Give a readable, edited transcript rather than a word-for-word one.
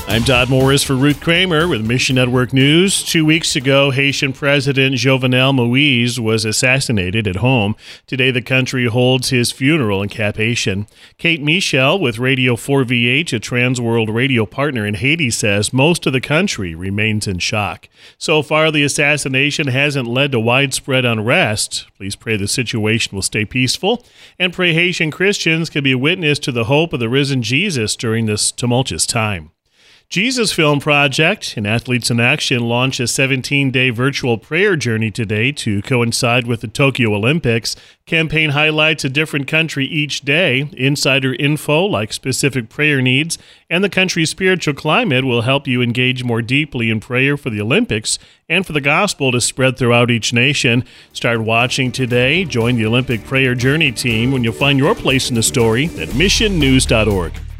I'm Todd Morris for Ruth Kramer with Mission Network News. 2 weeks ago, Haitian President Jovenel Moïse was assassinated at home. Today, the country holds his funeral in Cap-Haïtien. Kate Michel with Radio 4VH, a Transworld radio partner in Haiti, says most of the country remains in shock. So far, the assassination hasn't led to widespread unrest. Please pray the situation will stay peaceful, and pray Haitian Christians can be a witness to the hope of the risen Jesus during this tumultuous time. Jesus Film Project and Athletes in Action launched a 17-day virtual prayer journey today to coincide with the Tokyo Olympics. Campaign highlights a different country each day. Insider info like specific prayer needs and the country's spiritual climate will help you engage more deeply in prayer for the Olympics and for the gospel to spread throughout each nation. Start watching today. Join the Olympic Prayer Journey team when you'll find your place in the story at missionnews.org.